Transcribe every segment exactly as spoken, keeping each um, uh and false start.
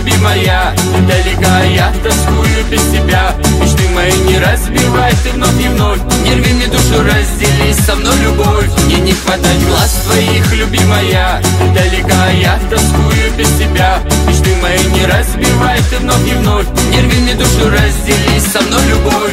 любимая. Далека я тоскую без тебя. Мечты мои не разбивай ты вновь и вновь. Не рви мне душу, раздели со мной любовь. Мне не хватает глаз твоих, любимая. Далека я тоскую без тебя. Мечты мои не разбивай ты вновь и вновь. Не рви мне душу, раздели со мной любовь.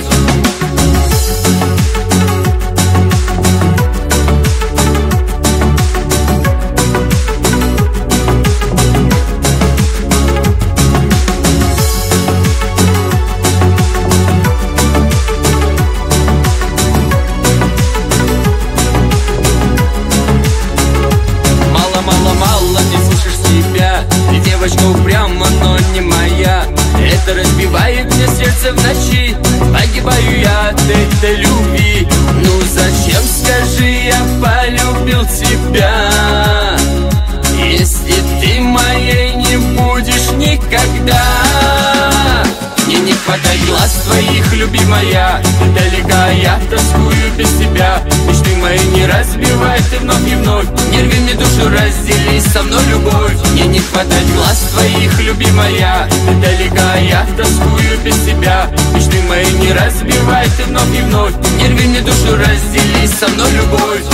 Девочка упряма, но не моя. Это разбивает мне сердце в ночи. Погибаю я от этой любви. Ну зачем, скажи, я полюбил тебя, если ты моей не будешь никогда? Мне не хватает глаз твоих, любимая. Далека я тоскую без тебя. Мечты мои не разбивай ты вновь и вновь. Не рви мне душу, раздели со мной любовь. Мне не хватает глаз твоих, любимая. Далека я тоскую без тебя. Мечты мои не разбивай ты вновь и вновь. Не рви мне душу, раздели со мной любовь.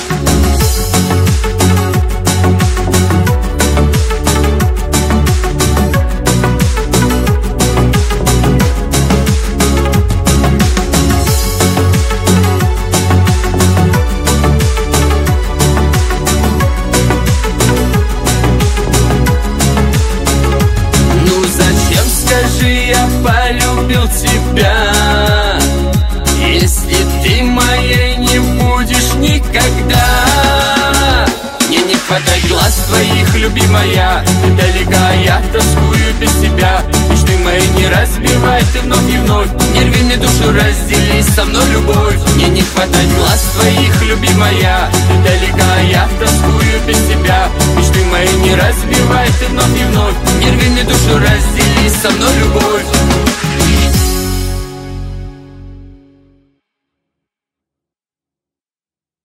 Я полюбил тебя, если ты моей не будешь никогда. Мне не хватает глаз твоих, любимая. Далека я тоскую без тебя. Мечты мои не разбивай ты вновь и вновь. Не рви мне душу, раздели со мной любовь. Мне не хватает глаз твоих, любимая. Далека я тоскую без тебя. Мечты мои не разбивай ты вновь и вновь. Не рви мне душу, раздели со мной любовь.